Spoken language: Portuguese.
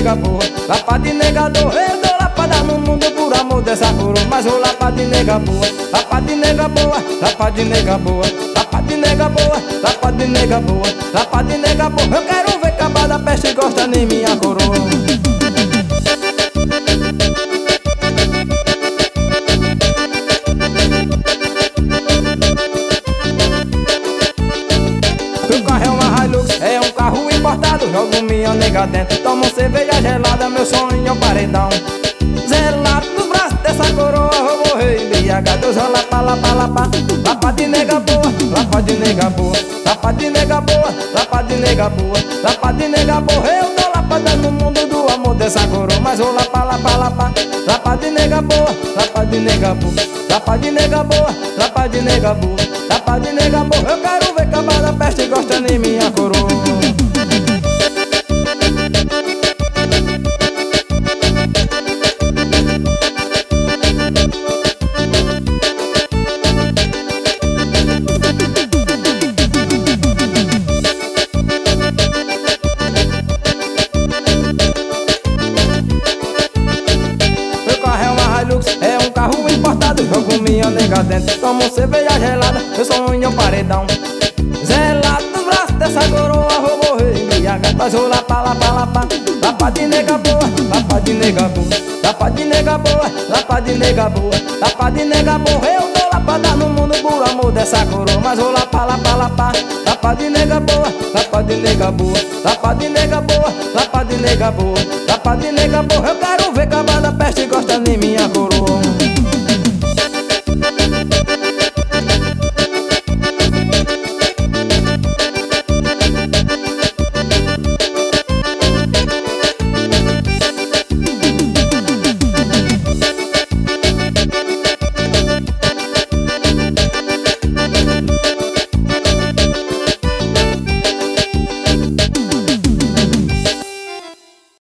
nega boa, lapa de nega do rei. Eu dou lapada no mundo por amor dessa coroa. Mas vou lapa de nega boa, lapa de nega boa, lapa de nega boa, lapa de nega boa, lapa de nega boa, lapa de nega boa. Eu quero ver acabar da peste e gosta em minha coroa. Meu carro é uma Hilux, é um carro importado. Jogo minha nega dentro, tomo cerveja gelada. Meu sonho é um paredão zelado nos braços dessa coroa. Eu vou morrer embriagado. Eu sou lapa, lapa, lapa, lapa de nega boa, lapa de nega boa, lapa de nega boa, lapa de nega boa, lapa de nega boa. Eu dou lapada no mundo do amor dessa coroa. Mas vou lapa, lapa, lapa, lapa de nega boa, lapa de nega boa, lapa de nega boa, lapa de nega boa, lapa de nega boa. Eu quero ver acabar da peste e gosta em minha coroa. É um carro importado, jogo minha nega dentro, tomo cerveja gelada, meu sonho é um paredão zelado nos braços dessa coroa. Vou morrer embriagado. Mas vou lapa, lapa, lapa, lapa de nega boa, lapa de nega boa, lapa de nega boa, lapa de nega boa, lapa de nega boa. Eu dou lapada no mundo por amor dessa coroa. Mas vou lapa, lapa, lapa, lapa de nega boa, lapa de nega boa, lapa de nega boa, lapa de nega boa, lapa de nega boa. Eu quero ver acabar da peste e gosta em minha coroa.